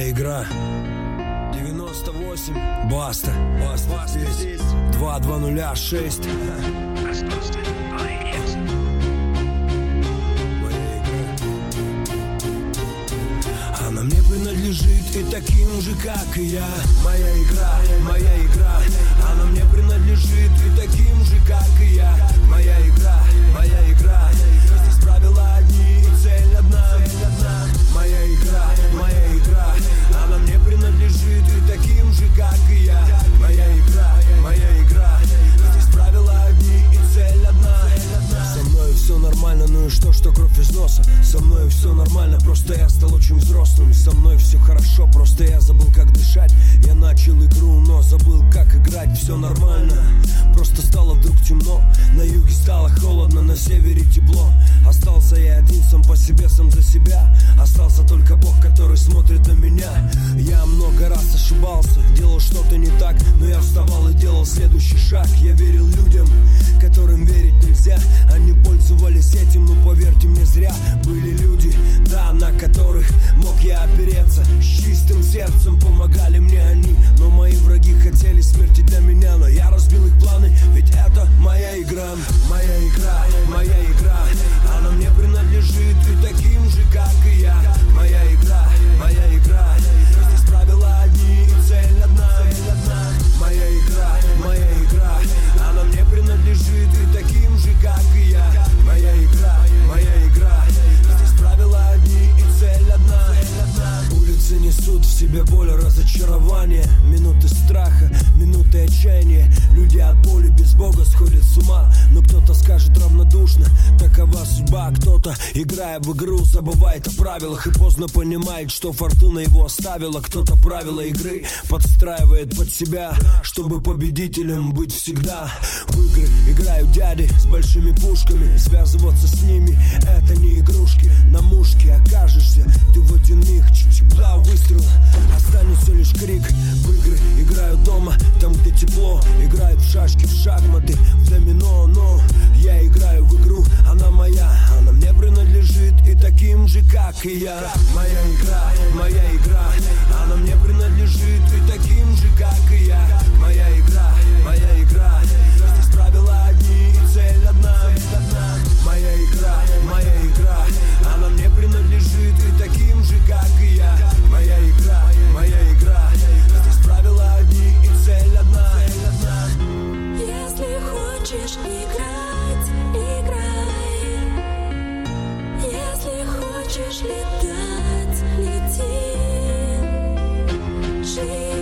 Моя игра. 98. Баста. Баста здесь. 2206. Она мне принадлежит и таким же, как и я. Моя игра, моя игра. Она мне принадлежит и таким же, как и я. Моя игра, моя игра. Здесь правила одни и цель одна. Моя игра, моя игра. Она мне принадлежит и таким же, как и я. Моя игра, моя игра. Здесь правила одни и цель одна. Со мной все нормально, ну и что кровь из носа. Со мной все нормально, просто я стал очень взрослым. Со мной все хорошо, просто я забыл, как дышать. Я начал игру, но забыл, как играть. Все нормально, просто стало вдруг темно. На юге стало холодно, на севере тепло. Остался я один, сам по себе, сам за себя. Остался только Бог, который смотрит на меня. Я много раз ошибался, делал что-то не так, но я вставал и делал следующий шаг. Я верил людям, которым верить нельзя. Они пользовались этим, но поверьте мне, зря. Были люди, да, на которых мог я опереться. С чистым сердцем помогали мне они. Но мои враги хотели смерти для меня. Но я разбил их планы, ведь это моя игра. Моя игра, моя игра. Она мне принадлежит и таким же, как и я. Моя игра, моя игра. Здесь правила одни и цель одна. Моя игра, моя игра. Она мне принадлежит и таким же, как и я. Моя игра, моя игра. Здесь правила одни и цель одна. Улицы несут в себе боль, разочарование. Минуты страха, минуты отчаяния. Люди от боли без Бога сходят с ума. Но кто-то скажет равнодушно, такова судьба. Кто-то, играя в игру, забывает о правилах и поздно понимает, что фортуна его оставила. Кто-то правила игры подстраивает под себя, чтобы победителем быть всегда. В игры играют дяди с большими пушками. Связываться с ними — это не игрушки. На мушке окажешься ты в один миг. Два выстрела, останется лишь крик. В игры играют дома, там где тепло. Играют в шашки, в шахматы, в домино. Но я играю в игру, она моя. Она мне принадлежит и таким же, как и я. Моя игра, моя игра. Она мне принадлежит и таким же, как и я. Моя игра, моя игра. Здесь правила одни и цель одна. Моя игра, моя игра. Она мне принадлежит и таким же, как и я. Моя игра, моя игра. Здесь правила одни и цель одна. Если хочешь играть, играй. Если хочешь летать, лети. Жизнь